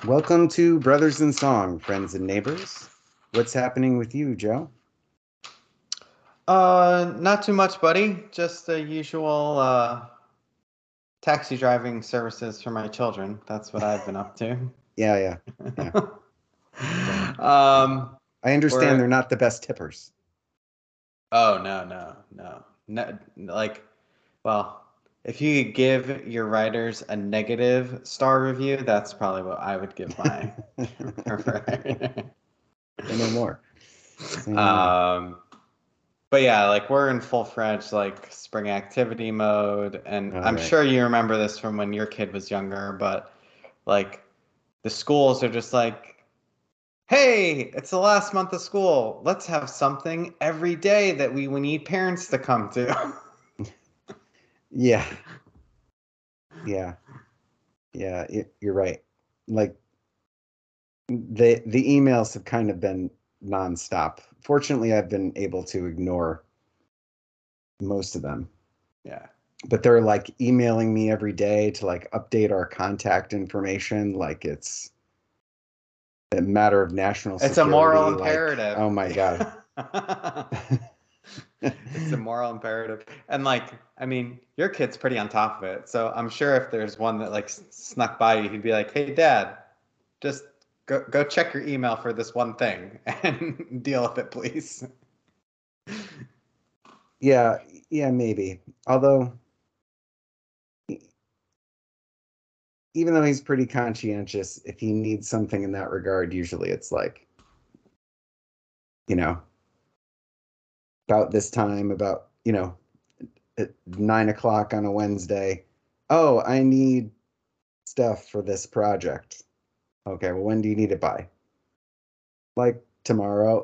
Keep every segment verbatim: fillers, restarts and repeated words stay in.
Welcome to Brothers in Song, friends and neighbors. What's happening with you, Joe? Uh, not too much, buddy. Just the usual uh, taxi driving services for my children. That's what I've been up to. Yeah, yeah, yeah. Yeah. um, I understand they're we're not the best tippers. oh no no no no like well, if you could give your writers a negative star review, that's probably what I would give my writer. Say no more. Say no more. Um, But yeah, like we're in full-fledged like spring activity mode, and All I'm right. sure you remember this from when your kid was younger, but like the schools are just like, hey, it's the last month of school. Let's have something every day that we, we need parents to come to. Yeah, yeah, yeah. y- You're right. Like the the emails have kind of been nonstop. Fortunately, I've been able to ignore most of them. Yeah. But they're like emailing me every day to like update our contact information like it's a matter of national It's a moral security. Like, imperative. oh my God. It's a moral imperative. And like, I mean, your kid's pretty on top of it. So I'm sure if there's one that like s- snuck by you, he'd be like, "Hey, Dad, just go go check your email for this one thing and deal with it, please." Yeah, yeah, maybe. Although, e- even though he's pretty conscientious, if he needs something in that regard, usually it's like, you know, about this time, about, you know, at nine o'clock on a Wednesday. Oh, I need stuff for this project. Okay, well, when do you need it by? Like tomorrow.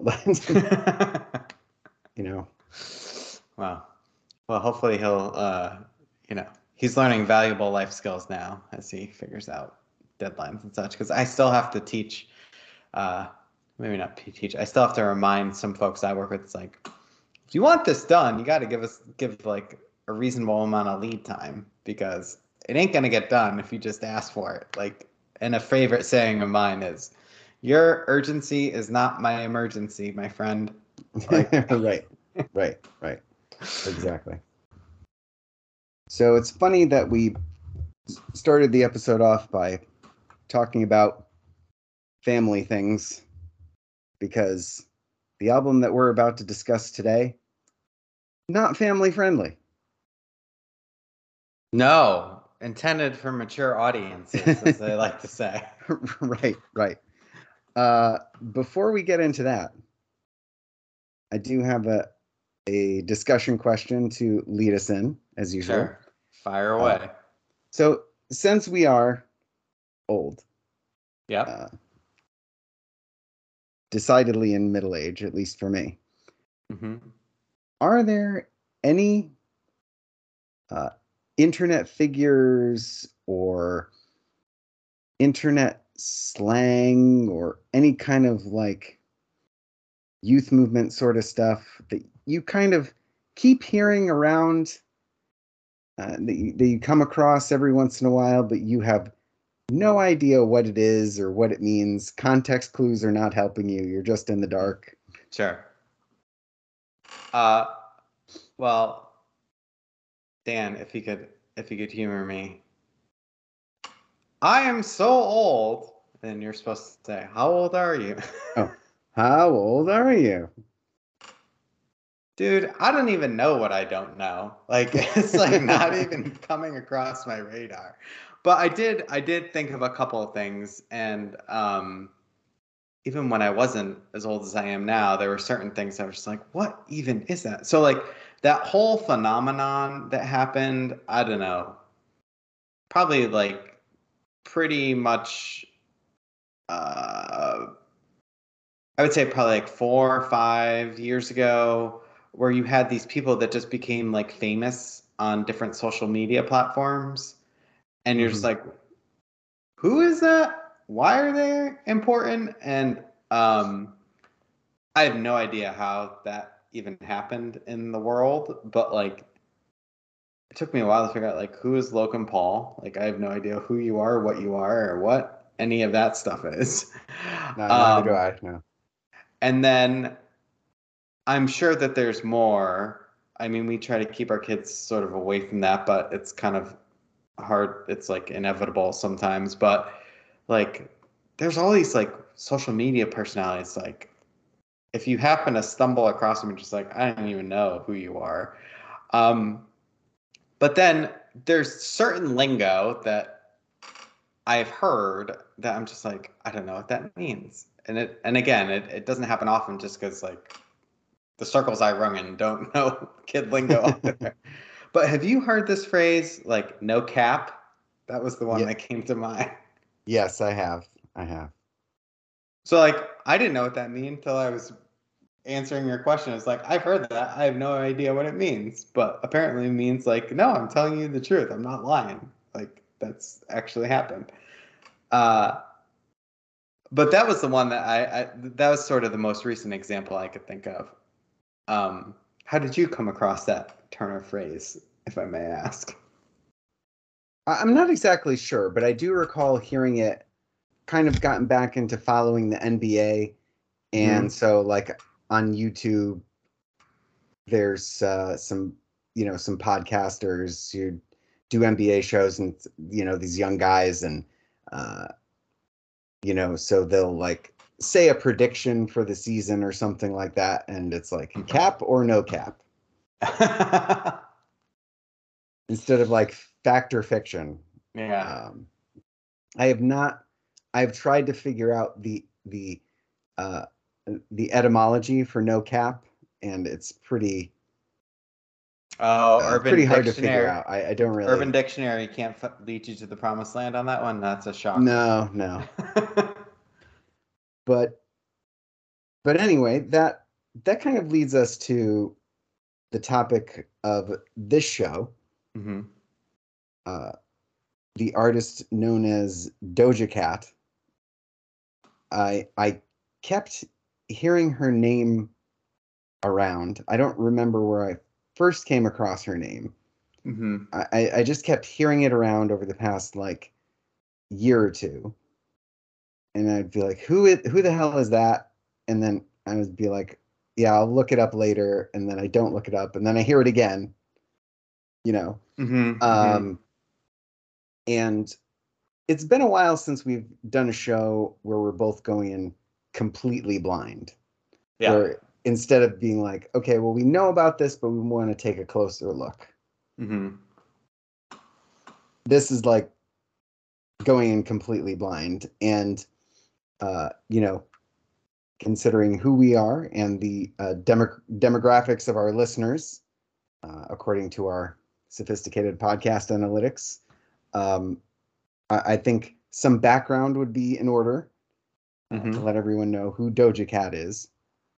You know. Wow. Well, hopefully he'll, uh, you know, he's learning valuable life skills now as he figures out deadlines and such. Because I still have to teach, uh, maybe not p- teach. I still have to remind some folks I work with. It's like, if you want this done, you got to give us give like a reasonable amount of lead time because it ain't gonna get done if you just ask for it. Like, and a favorite saying of mine is, "Your urgency is not my emergency, my friend." Like, Right, right, right. Exactly. So it's funny that we started the episode off by talking about family things because the album that we're about to discuss today, not family friendly. no, intended for mature audiences, as they like to say. Right, right. Uh, before we get into that, I do have a, a discussion question to lead us in, as usual. Sure, fire Uh, away. so, since we are old, Yep. uh, decidedly in middle age, at least for me, Hmm. are there any uh, internet figures or internet slang or any kind of like youth movement sort of stuff that you kind of keep hearing around uh, that, you, that you come across every once in a while, but you have no idea what it is or what it means. Context clues are not helping you. You're just in the dark. Sure. Uh, well, Dan, if you could, if you could humor me, I am so old. And you're supposed to say, how old are you? Oh, how old are you? Dude, I don't even know what I don't know. Like it's like not even coming across my radar. But I did I did think of a couple of things and um even when I wasn't as old as I am now, there were certain things I was just like, what even is that? So like that whole phenomenon that happened, I don't know, probably like pretty much uh I would say probably like four or five years ago, where you had these people that just became like famous on different social media platforms, and you're just Hmm. like, who is that? Why are they important? And um, I have no idea how that even happened in the world, but like it took me a while to figure out like who is Logan Paul? Like I have no idea who you are, what you are, or what. any of that stuff is. No, neither do Um, I. No. and then I'm sure that there's more. I mean, we try to keep our kids sort of away from that, but it's kind of hard. It's like inevitable sometimes. But like, there's all these like social media personalities. Like, if you happen to stumble across them, you're just like, I don't even know who you are. Um, but then there's certain lingo that I've heard that I'm just like, I don't know what that means. And it, and again, it, it doesn't happen often just because like the circles I rung in don't know kid lingo either. But have you heard this phrase, like no cap? That was the one Yeah. that came to mind. Yes, I have. I have. So like, I didn't know what that meant until I was answering your question. It's like, I've heard that. I have no idea what it means. But apparently it means like, no, I'm telling you the truth. I'm not lying. Like, that's actually happened. Uh, but that was the one that I, I, that was sort of the most recent example I could think of. Um, how did you come across that turn of phrase, if I may ask? I- I'm not exactly sure, but I do recall hearing it. Kind of gotten back into following the N B A, and Mhm. so like on YouTube, there's uh, some you know some podcasters who do N B A shows, and you know these young guys, and uh, you know so they'll like say a prediction for the season or something like that, and it's like cap or no cap instead of like fact or fiction. Yeah. Um, I have not. I've tried to figure out the the uh, the etymology for no cap, and it's pretty Oh, uh, it's Urban pretty hard to figure Dictionary. out. I, I don't Urban really. Dictionary can't f- lead you to the promised land on that one. That's a shocker. No, no. But but anyway, that that kind of leads us to the topic of this show. hmm Uh, the artist known as Doja Cat. I I kept hearing her name around. I don't remember where I first came across her name. hmm I, I just kept hearing it around over the past like year or two. And I'd be like, who is, who the hell is that? And then I would be like, yeah, I'll look it up later. And then I don't look it up. And then I hear it again, you know. hmm hmm Um, and it's been a while since we've done a show where we're both going in completely blind, Yeah. where instead of being like, okay, well, we know about this, but we want to take a closer look. hmm This is like going in completely blind. And, uh, you know, considering who we are and the uh, demo- demographics of our listeners, uh, according to our sophisticated podcast analytics. Um, I-, I think some background would be in order uh, to hmm let everyone know who Doja Cat is.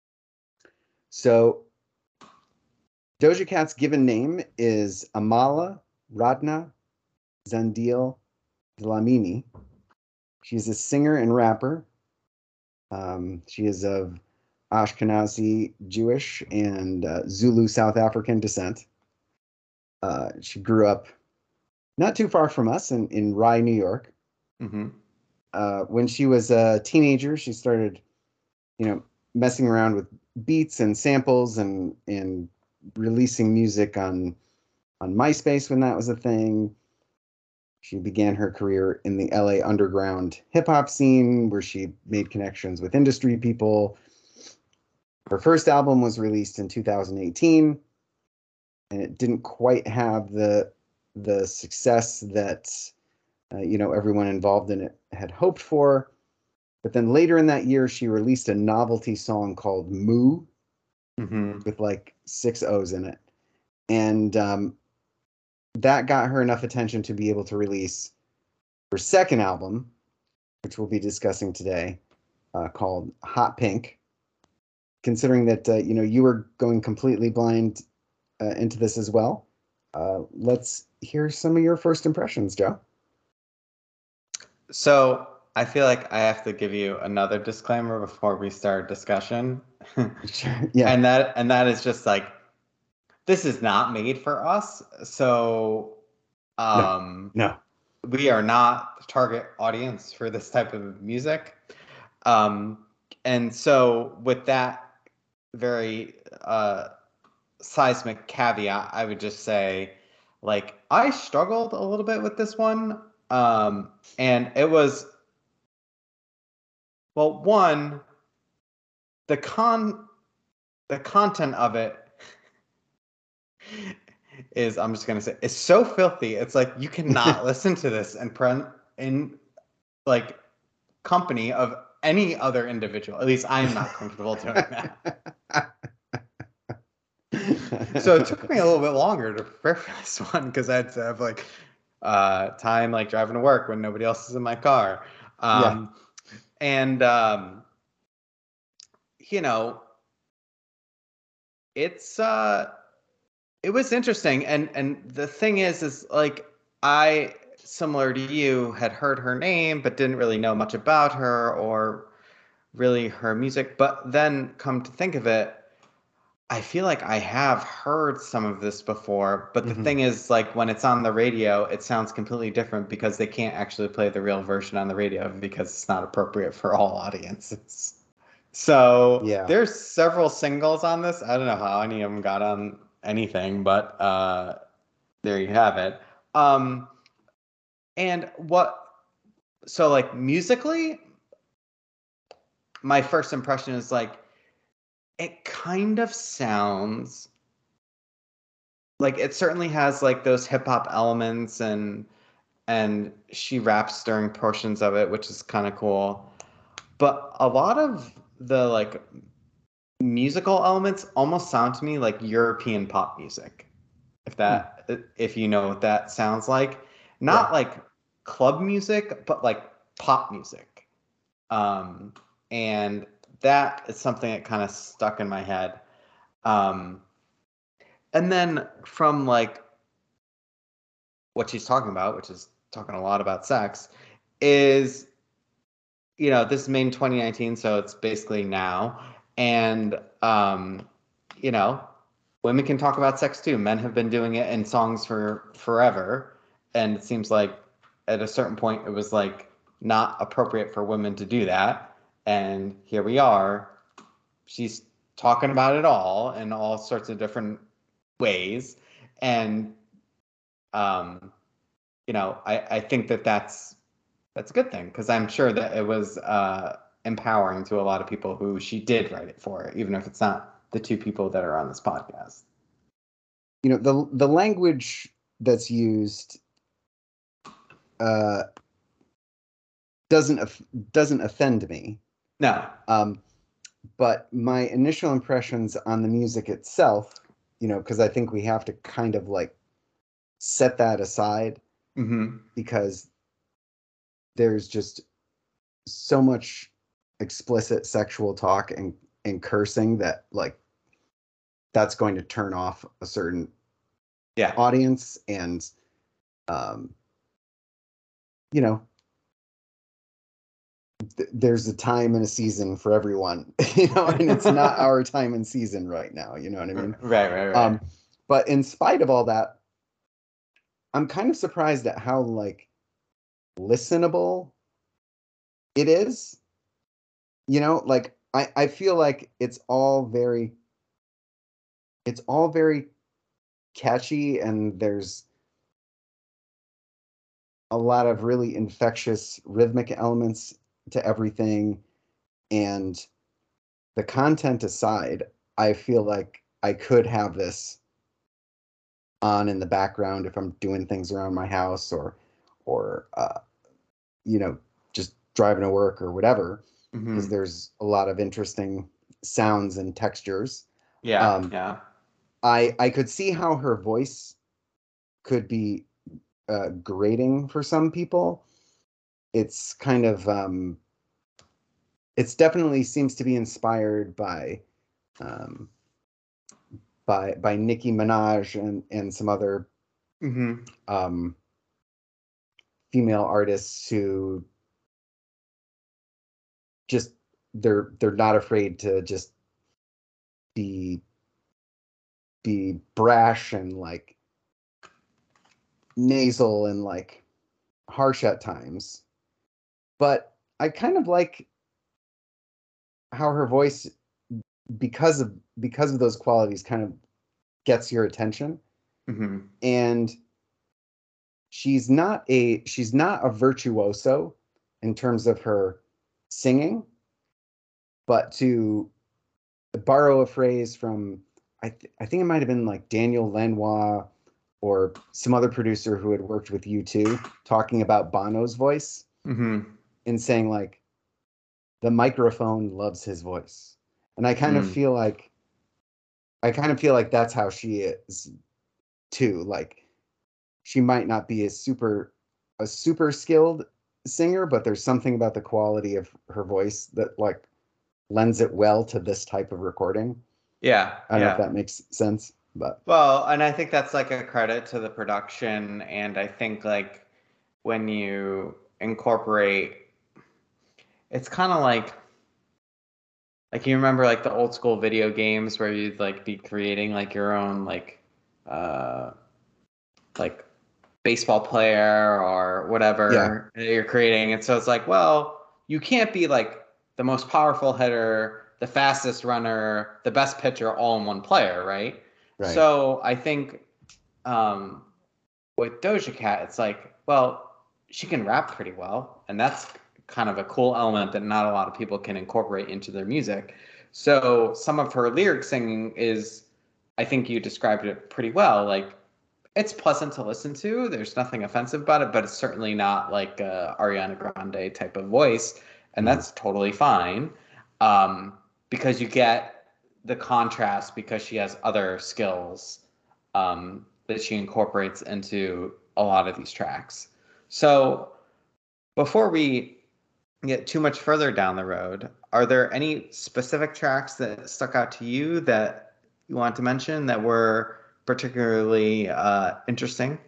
So, Doja Cat's given name is Amala Radna Zandil Dlamini. She's a singer and rapper. Um, she is of Ashkenazi Jewish and uh, Zulu South African descent. Uh, she grew up not too far from us in, in Rye, New York. hmm Uh, when she was a teenager, she started, you know, messing around with beats and samples and and releasing music on on MySpace when that was a thing. She began her career in the L A underground hip hop scene, where she made connections with industry people. Her first album was released in two thousand eighteen, and it didn't quite have the the success that uh, you know everyone involved in it had hoped for. But then later in that year, she released a novelty song called "Moo" hmm with like six O's in it, and um, that got her enough attention to be able to release her second album, which we'll be discussing today, uh, called "Hot Pink." Considering that uh, you know you were going completely blind uh, into this as well, uh, let's hear some of your first impressions, Joe. So I feel like I have to give you another disclaimer before we start discussion. Sure. Yeah. and that and that is just like, this is not made for us. So No. um No. we are not the target audience for this type of music. Um, and so with that very uh, seismic caveat, I would just say, like, I struggled a little bit with this one. Um, and it was, well, one, the con the content of it is, I'm just gonna say, it's so filthy. It's like you cannot listen to this in pre- in like company of any other individual. At least I am not comfortable doing that. So it took me a little bit longer to prepare for this one because I had to have like uh, time like driving to work when nobody else is in my car. Um, yeah. And um, you know, it's uh, it was interesting, and and the thing is, is like I, similar to you, had heard her name but didn't really know much about her or really her music. But then, come to think of it, I feel like I have heard some of this before, but the mm-hmm. thing is, like, when it's on the radio, it sounds completely different because they can't actually play the real version on the radio because it's not appropriate for all audiences. So yeah. There's several singles on this. I don't know how any of them got on anything, but uh, there you have it. Um, and what, so like musically, my first impression is like, it kind of sounds like, it certainly has like those hip hop elements, and and she raps during portions of it, which is kind of cool. But a lot of the like musical elements almost sound to me like European pop music. If that, hmm. if you know what that sounds like, not yeah. like club music, but like pop music. Um, and that is something that kind of stuck in my head. Um, and then from like what she's talking about, which is talking a lot about sex, is, you know, this is made in twenty nineteen, so it's basically now. And, um, you know, women can talk about sex too. Men have been doing it in songs for forever. And it seems like at a certain point, it was like not appropriate for women to do that. And here we are. She's talking about it all in all sorts of different ways. And, um, you know, I, I think that that's, that's a good thing, because I'm sure that it was uh, empowering to a lot of people who she did write it for, even if it's not the two people that are on this podcast. You know, the the language that's used uh, doesn't doesn't offend me. No. Um, but my initial impressions on the music itself, you know, because I think we have to kind of like set that aside, mm-hmm. because there's just so much explicit sexual talk and, and cursing that like that's going to turn off a certain yeah. audience. And um you know, th- there's a time and a season for everyone, you know, and it's not our time and season right now, you know what I mean? Right, right, right. Um but in spite of all that, I'm kind of surprised at how like listenable it is. You know, like I, I feel like it's all very it's all very catchy, and there's a lot of really infectious rhythmic elements to everything. And the content aside, I feel like I could have this on in the background if I'm doing things around my house, or or uh, you know, just driving to work or whatever, because mm-hmm. there's a lot of interesting sounds and textures. Yeah, um, yeah. I I could see how her voice could be uh, grating for some people. It's kind of um, it's definitely seems to be inspired by um, by by Nicki Minaj and and some other mm-hmm. um, female artists who just they're they're not afraid to just be be brash and like nasal and like harsh at times, but I kind of like how her voice, because of because of those qualities, kind of gets your attention. Mm-hmm. And she's not a she's not a virtuoso in terms of her singing, but to borrow a phrase from, I, th- I think it might have been like Daniel Lanois or some other producer who had worked with U two, talking about Bono's voice Mm-hmm. and saying like the microphone loves his voice. And I kind of Mm. feel like I kind of feel like that's how she is too. Like she might not be a super a super skilled singer, but there's something about the quality of her voice that like lends it well to this type of recording. Yeah, I don't know if yeah. that makes sense, but Well, and I think that's like a credit to the production, and I think like when you incorporate, it's kind of like like you remember like the old school video games where you'd like be creating like your own like uh like baseball player or yeah, whatever that you're creating. And so it's like, well, you can't be like the most powerful hitter, the fastest runner, the best pitcher all in one player, right? right. So I think um, with Doja Cat, it's like, well, she can rap pretty well, and that's kind of a cool element that not a lot of people can incorporate into their music. So some of her lyric singing is, I think you described it pretty well. Like it's pleasant to listen to. There's nothing offensive about it, but it's certainly not like a Ariana Grande type of voice, and Mhm. that's totally fine um, because you get the contrast because she has other skills um, that she incorporates into a lot of these tracks. So before we get too much further down the road, are there any specific tracks that stuck out to you that you want to mention that were particularly uh, interesting?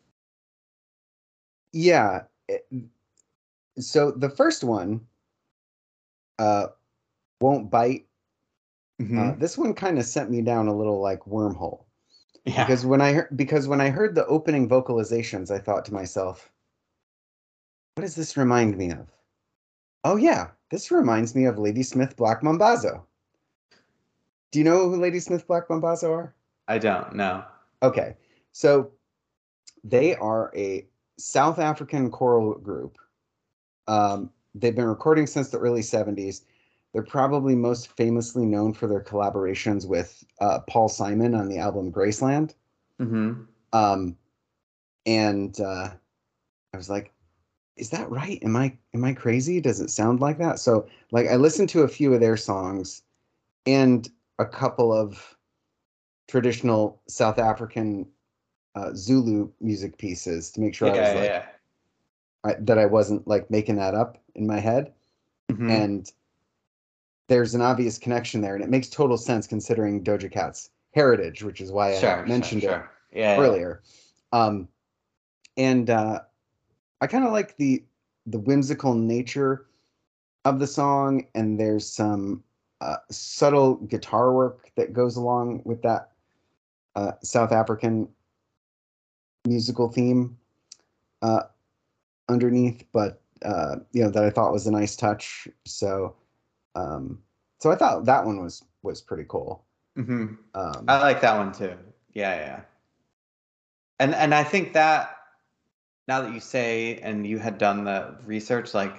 Yeah. it- So the first one, uh, Won't Bite. Uh, Mm-hmm. this one kind of sent me down a little like wormhole Yeah, because when I heard because when I heard the opening vocalizations, I thought to myself, what does this remind me of? Oh yeah, this reminds me of Ladysmith Black Mambazo. Do you know who Ladysmith Black Mambazo are? I don't know. Okay, so they are a South African choral group. Um, they've been recording since the early seventies. They're probably most famously known for their collaborations with uh, Paul Simon on the album Graceland. Mm-hmm. Um, and uh, I was like, is that right? Am I am I crazy? Does it sound like that? So like I listened to a few of their songs and a couple of traditional South African uh, Zulu music pieces to make sure I Yeah, was yeah, like yeah. I, that I wasn't like making that up in my head. Mm-hmm. And there's an obvious connection there, and it makes total sense considering Doja Cat's heritage, which is why I had Sure, sure, mentioned it sure. Yeah, yeah. earlier. Um, and uh, I kind of like the the whimsical nature of the song, and there's some uh, subtle guitar work that goes along with that uh, South African musical theme uh, underneath, but uh, you know that I thought was a nice touch. So, um, so I thought that one was was pretty cool. Mm-hmm. I Um, like that one too. Yeah, yeah. And and I think that now that you say and you had done the research, like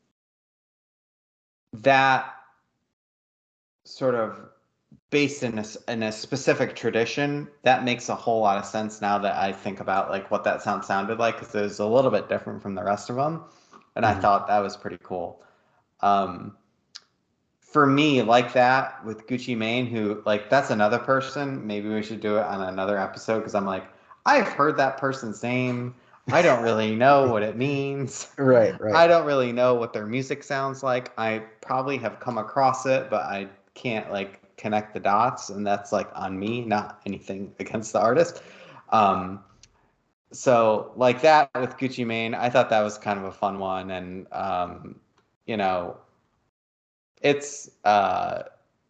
that sort of based in a, s- in a specific tradition, that makes a whole lot of sense now that I think about like what that sound sounded like because it was a little bit different from the rest of them, and I mhm. thought that was pretty cool. Um, for me, like that with Gucci Mane, who like that's another person. Maybe we should do it on another episode because I'm like, I've heard that person's name. I don't really know what it means. Right, I right. don't really know what their music sounds like. I probably have come across it, but I can't like connect the dots, and that's like on me, not anything against the artist. Um, so like that with Gucci Mane, I thought that was kind of a fun one, and um, you know, it's uh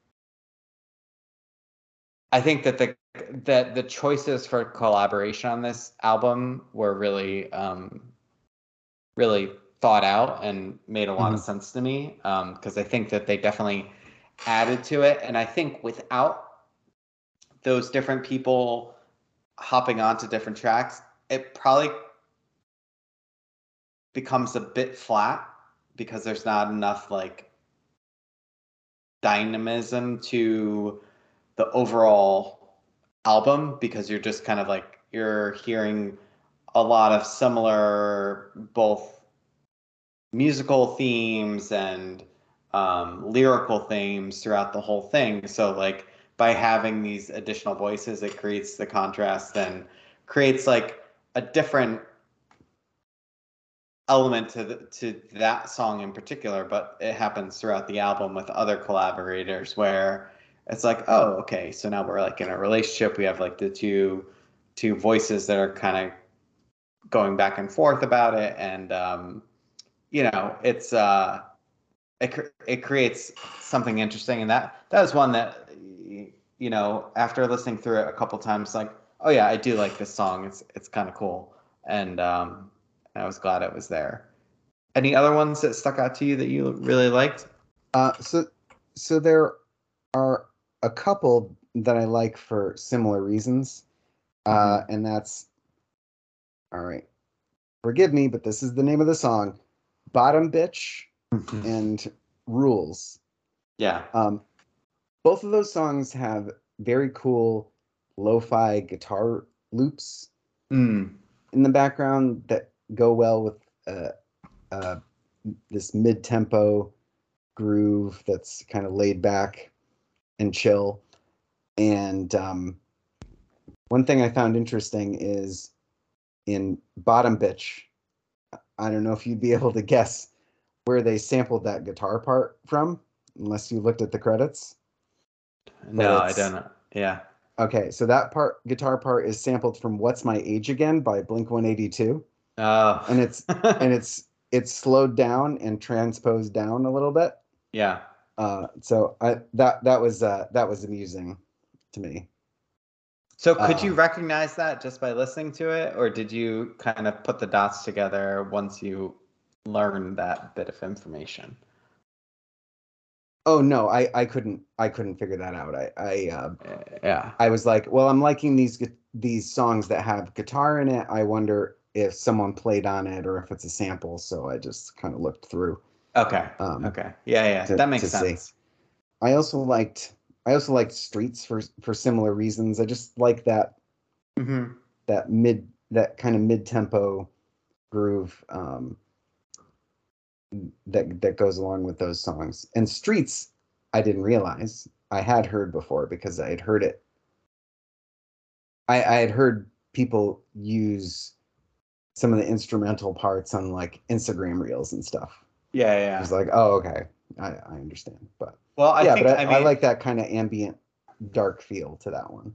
I think that the that the choices for collaboration on this album were really um really thought out and made a lot Mm-hmm. of sense to me, because um, I think that they definitely added to it. And I think without those different people hopping onto different tracks, it probably becomes a bit flat because there's not enough like dynamism to the overall album, because you're just kind of like you're hearing a lot of similar both musical themes and um, lyrical themes throughout the whole thing. So like by having these additional voices, it creates the contrast and creates like a different element to the, to that song in particular, but it happens throughout the album with other collaborators where it's like, oh, okay, so now we're like in a relationship. We have like the two two voices that are kind of going back and forth about it, and um, you know, it's uh, it it creates something interesting, and that that was one that, you know, after listening through it a couple times, like, oh yeah, I do like this song. It's it's kind of cool, and um, I was glad it was there. Any other ones that stuck out to you that you really liked? Uh, so, so there are a couple that I like for similar reasons, uh, Mm-hmm. and that's all right. Forgive me, but this is the name of the song: "Bottom Bitch" and "Rules." Yeah. Um, both of those songs have very cool lo-fi guitar loops Mm. in the background that go well with uh, uh, this mid-tempo groove that's kind of laid back and chill. And um, one thing I found interesting is in Bottom Bitch, I don't know if you'd be able to guess where they sampled that guitar part from, unless you looked at the credits. But No, I don't it's know. Yeah. okay. So that part, guitar part, is sampled from "What's My Age Again" by Blink one eighty-two, and Oh. it's and it's it's slowed down and transposed down a little bit. Yeah. Uh, so I that that was uh, that was amusing to me. So could you Uh, recognize that just by listening to it, or did you kind of put the dots together once you learned that bit of information? oh no, I I couldn't I couldn't figure that out. I I uh, Uh, Yeah. I was like, well, I'm liking these gu- these songs that have guitar in it. I wonder if someone played on it or if it's a sample. So I just kind of looked through Okay. um, Okay. Yeah, yeah. to That makes to see. sense. I also liked I also liked Streets for for similar reasons. I just like that Mm-hmm. that mid that kind of mid tempo groove um, that that goes along with those songs. And Streets, I didn't realize I had heard before because I had heard it. I, I had heard people use some of the instrumental parts on like Instagram reels and stuff. Yeah, It was yeah. like, oh, okay, I, I understand. But Well, I yeah, think, but I I, I mean, like that kind of ambient, dark feel to that one.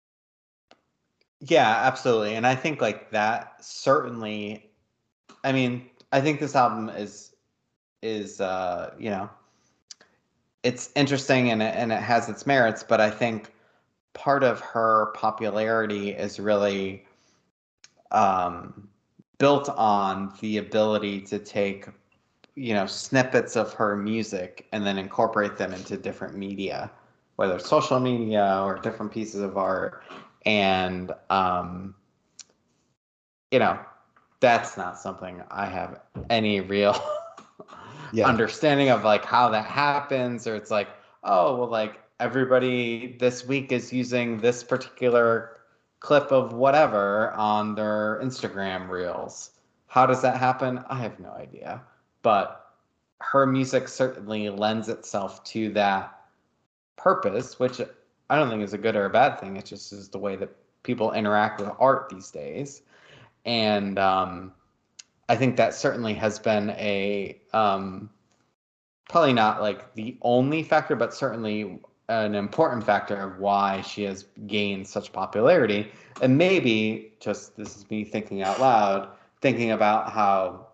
yeah, absolutely. And I think like that certainly, I mean, I think this album is is uh, you know, it's interesting and it, and it has its merits, but I think part of her popularity is really um, built on the ability to take, you know, snippets of her music and then incorporate them into different media, whether it's social media or different pieces of art. And um, you know, that's not something I have any real Yeah, understanding of, like how that happens, or it's like, oh, well, like everybody this week is using this particular clip of whatever on their Instagram reels. How does that happen? I have no idea. But her music certainly lends itself to that purpose, which I don't think is a good or a bad thing. It just is the way that people interact with art these days. And um, I think that certainly has been a um, probably not like the only factor, but certainly an important factor of why she has gained such popularity. And maybe just this is me thinking out loud, thinking about how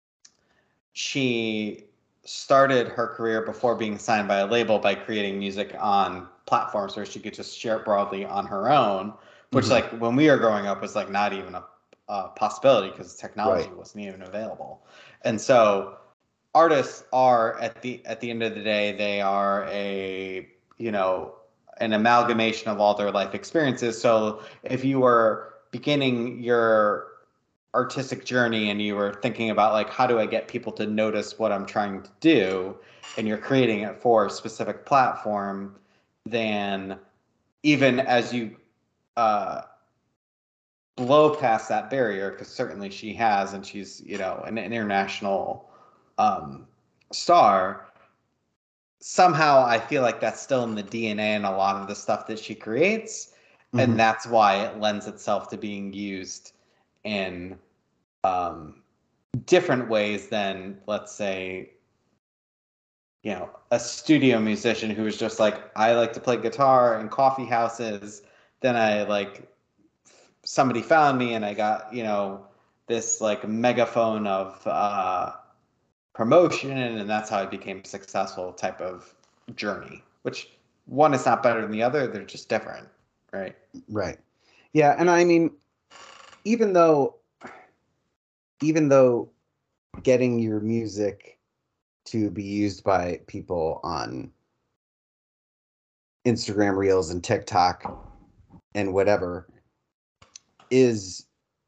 she started her career before being signed by a label by creating music on platforms where she could just share it broadly on her own, which hmm like when we were growing up was like not even a, uh, possibility because technology Right. wasn't even available. And so artists are at the at the end of the day, they are a you know an amalgamation of all their life experiences. So if you were beginning your artistic journey and you were thinking about like how do I get people to notice what I'm trying to do, and you're creating it for a specific platform, then even as you uh, blow past that barrier, because certainly she has, and she's you know an international um, star. Somehow, I feel like that's still in the D N A and a lot of the stuff that she creates, and Mm-hmm. that's why it lends itself to being used in um, different ways than, let's say, you know, a studio musician who was just like, I like to play guitar in coffee houses. Then I like somebody found me and I got, you know, this like megaphone of uh, promotion, and that's how I became successful type of journey, which one is not better than the other. They're just different, right? Right. Yeah, and I mean, even though even though getting your music to be used by people on Instagram Reels and TikTok and whatever is,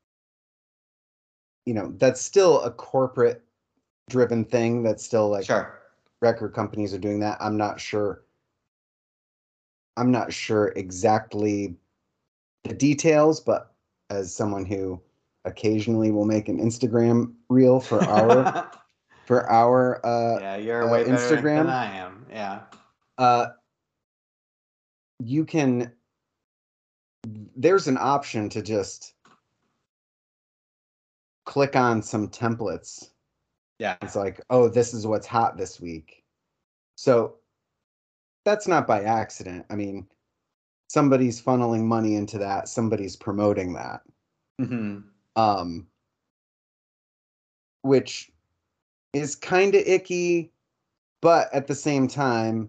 you know, that's still a corporate driven thing. That's still like Sure. record companies are doing that. I'm not sure. I'm not sure exactly the details, but as someone who occasionally will make an Instagram reel for our for our uh, Yeah, you're uh, way better than Instagram, I am. Yeah. uh, you can. There's an option to just click on some templates. Yeah. It's like, oh, this is what's hot this week. So that's not by accident. I mean, somebody's funneling money into that. Somebody's promoting that. Mm-hmm. Um, which is kind of icky, but at the same time,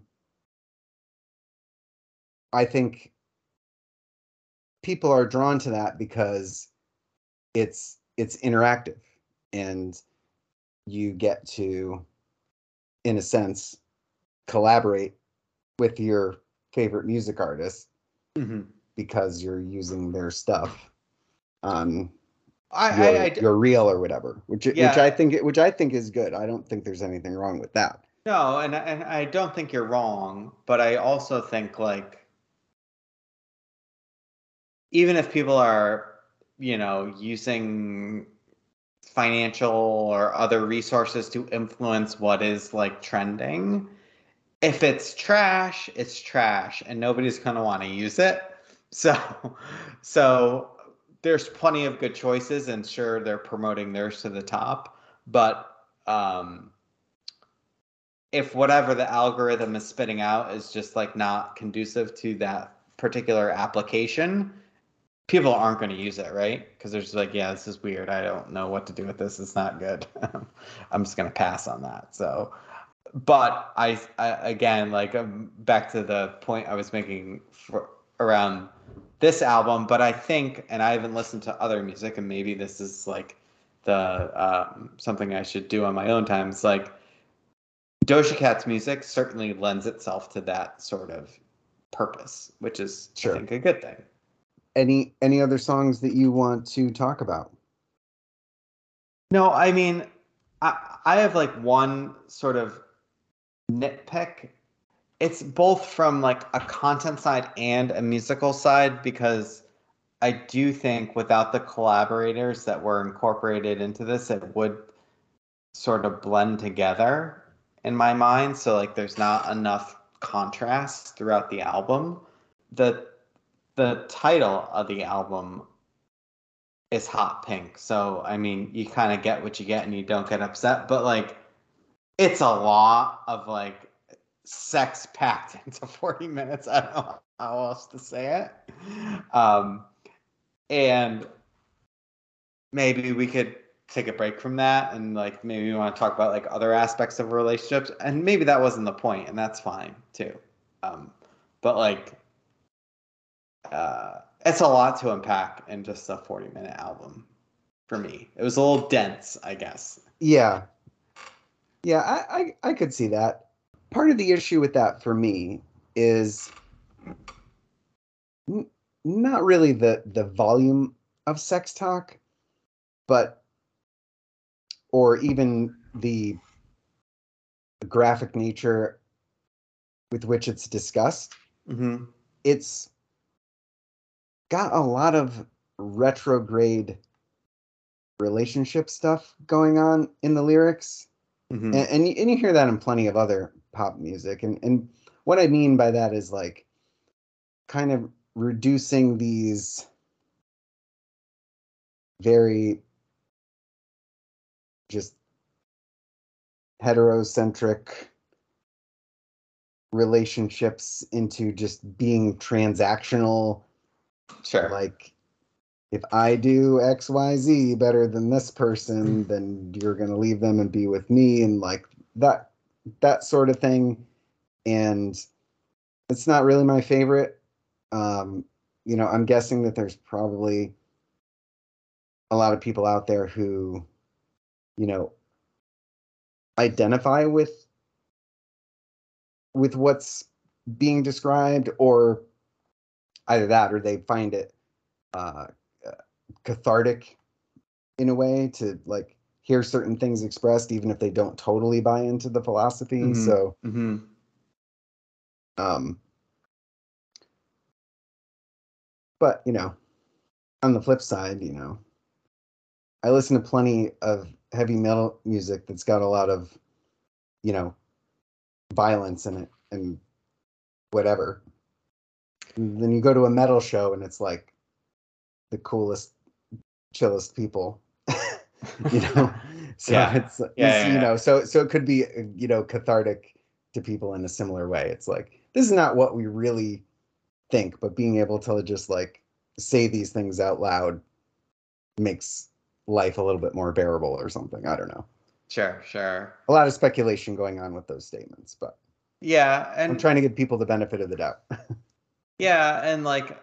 I think people are drawn to that because it's it's interactive and you get to, in a sense, collaborate with your favorite music artist Mm-hmm. because you're using their stuff on I, I, your I, your reel or whatever, which which I yeah, think which I think is good. I don't think there's anything wrong with that. no, and, and I don't think you're wrong, but I also think like even if people are, you know, using financial or other resources to influence what is like trending, if it's trash, it's trash, and nobody's gonna want to use it. So, so there's plenty of good choices, and sure, they're promoting theirs to the top, but um, if whatever the algorithm is spitting out is just like not conducive to that particular application, people aren't going to use it, right? Because they're just like, yeah, this is weird. I don't know what to do with this. It's not good. I'm just going to pass on that. So, but I, I again, like um, back to the point I was making for around this album, but I think, and I haven't listened to other music, and maybe this is like the um, something I should do on my own time. It's like Doja Cat's music certainly lends itself to that sort of purpose, which is, I Sure. think, a good thing. Any any other songs that you want to talk about? No, I mean, I I have like one sort of nitpick. It's both from like a content side and a musical side because I do think without the collaborators that were incorporated into this, it would sort of blend together in my mind. So like there's not enough contrast throughout the album. The the title of the album is Hot Pink. So I mean you kind of get what you get and you don't get upset, but like it's a lot of like sex packed into forty minutes. I don't know how else to say it. Um, and maybe we could take a break from that and like maybe we want to talk about like other aspects of relationships. And maybe that wasn't the point, and that's fine too. Um, but like uh, it's a lot to unpack in just a forty minute album. for me. It was a little dense, I guess. Yeah. Yeah, I, I, I could see that. Part of the issue with that for me is n- not really the the volume of sex talk, but or even the graphic nature with which it's discussed. Mm-hmm. It's got a lot of retrograde relationship stuff going on in the lyrics. Mm-hmm. And, and, you, and you hear that in plenty of other pop music. And, and what I mean by that is like kind of reducing these very just heterocentric relationships into just being transactional. Sure. Like, if I do X Y Z better than this person, then you're going to leave them and be with me, and like that that sort of thing. And it's not really my favorite. Um, you know, I'm guessing that there's probably a lot of people out there who, you know, identify with with what's being described, or either that or they find it uh, uh, cathartic in a way to like hear certain things expressed, even if they don't totally buy into the philosophy. Mm-hmm. So, Mm-hmm. um, but you know, on the flip side, you know, I listen to plenty of heavy metal music that's got a lot of, you know, violence in it and whatever. And then you go to a metal show and it's like the coolest, chillest people, you know. So Yeah. it's Yeah, this, yeah, you yeah. know, so so it could be, you know, cathartic to people in a similar way. It's like this is not what we really think, but being able to just like say these things out loud makes life a little bit more bearable or something. I don't know. Sure, sure. A lot of speculation going on with those statements, but Yeah, I'm and trying to give people the benefit of the doubt. yeah, and like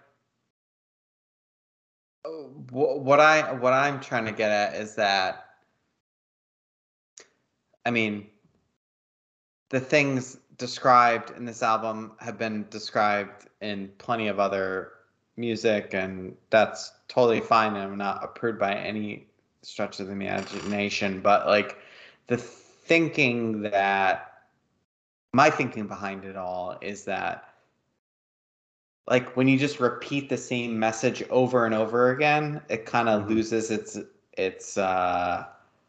wh- what I what I'm trying to get at is that I mean, the things described in this album have been described in plenty of other music, and that's totally fine. And I'm not approved by any stretch of the imagination, but like the thinking that my thinking behind it all is that like when you just repeat the same message over and over again, it kind of Mhm. loses its its uh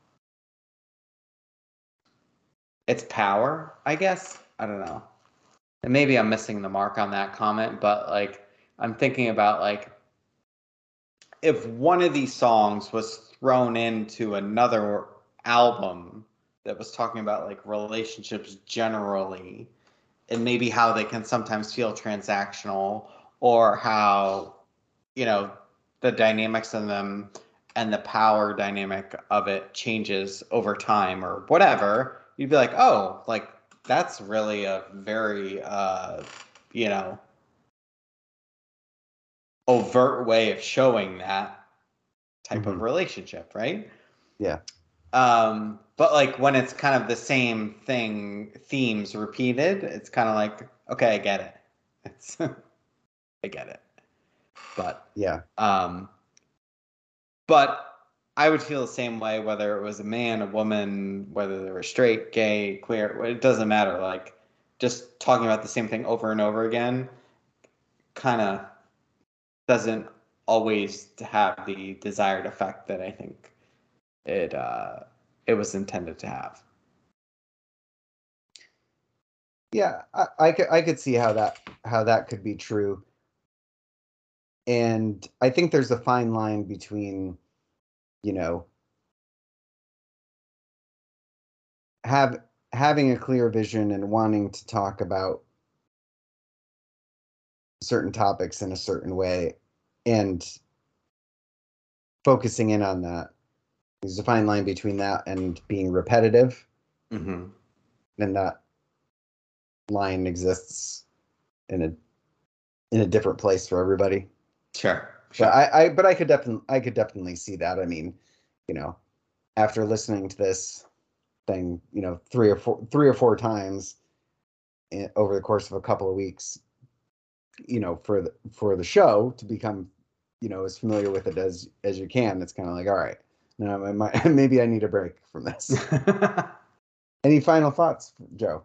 its power, I guess. I don't know. And maybe I'm missing the mark on that comment, but like I'm thinking about like if one of these songs was thrown into another album that was talking about like relationships generally and maybe how they can sometimes feel transactional or how you know the dynamics of them and the power dynamic of it changes over time or whatever, you'd be like, oh, like that's really a very uh you know overt way of showing that type of Mhm. relationship, right? Yeah. Um, but like when it's kind of the same thing, themes repeated, it's kind of like, okay, I get it. It's I get it. But Yeah. um, but I would feel the same way whether it was a man, a woman, whether they were straight, gay, queer. It doesn't matter. Like just talking about the same thing over and over again, kind of doesn't always have the desired effect that I think it uh, it was intended to have. Yeah, I, I could I could see how that how that could be true. And I think there's a fine line between, you know, have having a clear vision and wanting to talk about certain topics in a certain way and focusing in on that. There's a fine line between that and being repetitive, Mm-hmm. and that line exists in a in a different place for everybody. Sure, But sure. I, I but I could definitely I could definitely see that. I mean, you know, after listening to this thing, you know, three or four, three or four times in, over the course of a couple of weeks, you know, for the, for the show to become, you know, as familiar with it as, as you can, it's kind of like, all right, now I might, maybe I need a break from this. Any final thoughts, Joe?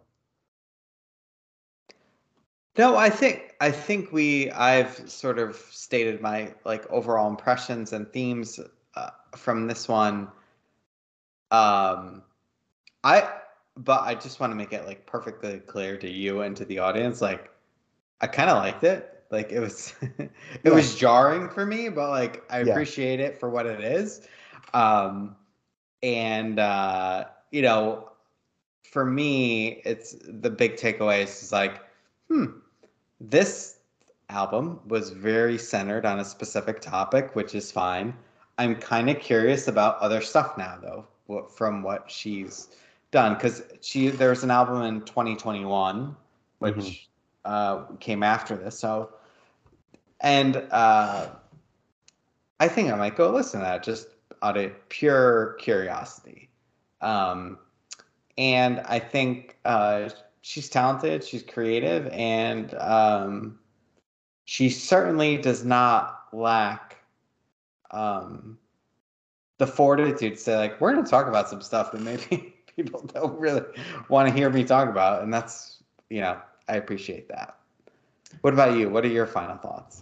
No, I think I think we I've sort of stated my like overall impressions and themes uh, from this one. Um, I but I just want to make it like perfectly clear to you and to the audience. Like, I kind of liked it. Like it was it Yeah. was jarring for me, but like I Yeah. appreciate it for what it is. Um, and uh, you know, for me, it's the big takeaways is like, hmm. This album was very centered on a specific topic, which is fine. I'm kind of curious about other stuff now, though, what, from what she's done, because she there was an album in twenty twenty-one, which mm-hmm. uh, came after this. So, and uh, I think I might go listen to that just out of pure curiosity. Um, and I think uh, she's talented, she's creative, and um, she certainly does not lack um, the fortitude to say, like, we're going to talk about some stuff that maybe people don't really want to hear me talk about. And that's, you know, I appreciate that. What about you? What are your final thoughts?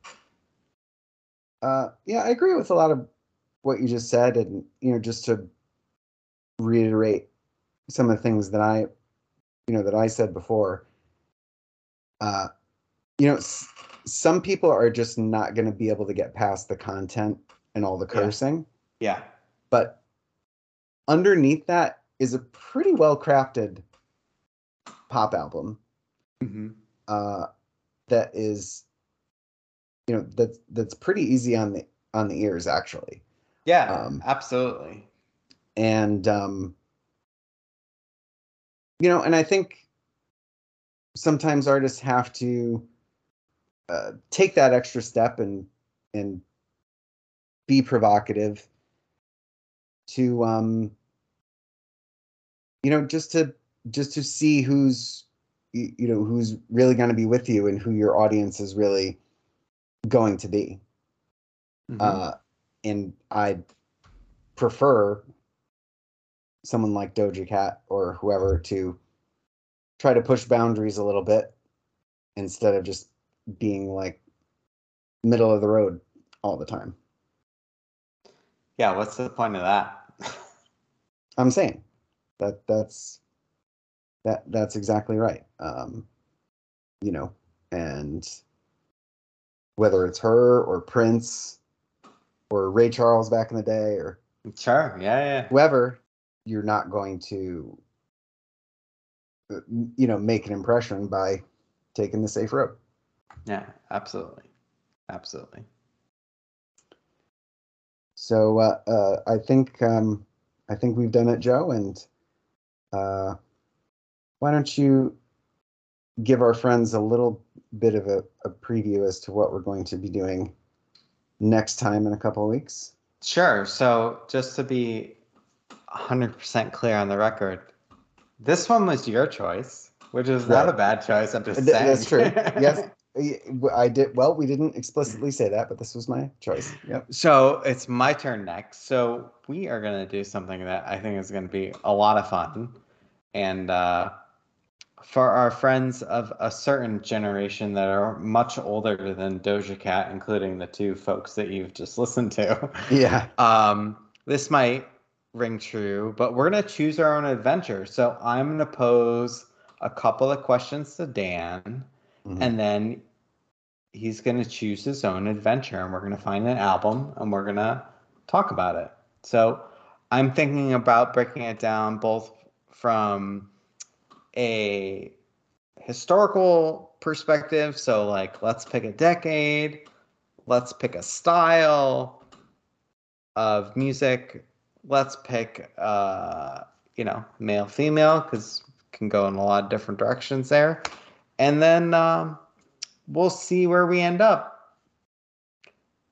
Uh, yeah, I agree with a lot of what you just said. And, you know, just to reiterate some of the things that I, you know, that I said before, uh, you know, s- some people are just not going to be able to get past the content and all the cursing. Yeah. yeah. But underneath that is a pretty well crafted pop album. Mm-hmm. Uh, that is, you know, that's that's pretty easy on the on the ears, actually. Yeah, um, absolutely. And um, you know, and I think sometimes artists have to uh, take that extra step and and be provocative to um, you know, just to just to see who's you, you know who's really going to be with you and who your audience is really going to be. Mm-hmm. Uh, and I prefer someone like Doja Cat or whoever to try to push boundaries a little bit instead of just being like middle of the road all the time. Yeah, what's the point of that? I'm saying that that's that that's exactly right. Um, you know, and whether it's her or Prince or Ray Charles back in the day or sure, yeah, yeah, whoever, you're not going to, you know, make an impression by taking the safe road. Yeah, absolutely, absolutely. So uh, uh, I think um, I think we've done it, Joe. And uh, why don't you give our friends a little bit of a, a preview as to what we're going to be doing next time in a couple of weeks? Sure. So just to be one hundred percent clear on the record, this one was your choice, which is not right. a bad choice. I'm just saying. That's true. Yes. I did. Well, we didn't explicitly say that, but this was my choice. Yep. So it's my turn next. So we are going to do something that I think is going to be a lot of fun. And uh, for our friends of a certain generation that are much older than Doja Cat, including the two folks that you've just listened to. Yeah. Um, this might ring true, but we're going to choose our own adventure. So I'm going to pose a couple of questions to Dan, mm-hmm. and then he's going to choose his own adventure, and we're going to find an album, and we're going to talk about it. So I'm thinking about breaking it down both from a historical perspective. So, like, let's pick a decade, let's pick a style of music, let's pick, uh, you know, male, female, because can go in a lot of different directions there. And then um, we'll see where we end up.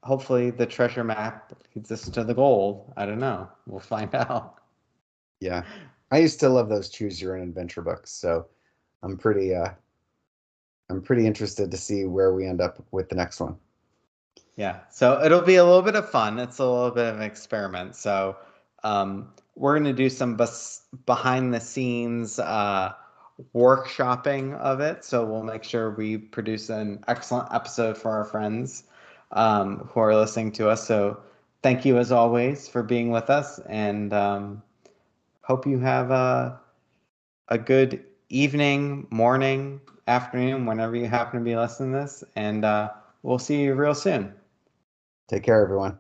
hopefully the treasure map leads us to the gold. I don't know. We'll find out. Yeah. I used to love those choose your own adventure books, so I'm pretty uh I'm pretty interested to see where we end up with the next one. Yeah. So it'll be a little bit of fun. It's a little bit of an experiment. So um we're going to do some bus- behind the scenes uh workshopping of it. So we'll make sure we produce an excellent episode for our friends um, who are listening to us. So thank you as always for being with us, and um, hope you have a, a good evening, morning, afternoon, whenever you happen to be listening to this. And uh, we'll see you real soon. Take care, everyone.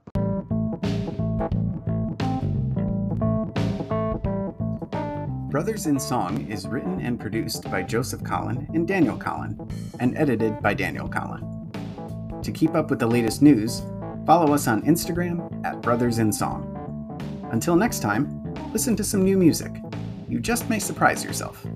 Brothers in Song is written and produced by Joseph Collin and Daniel Collin, and edited by Daniel Collin. To keep up with the latest news, follow us on Instagram at Brothers in Song. Until next time, listen to some new music. You just may surprise yourself.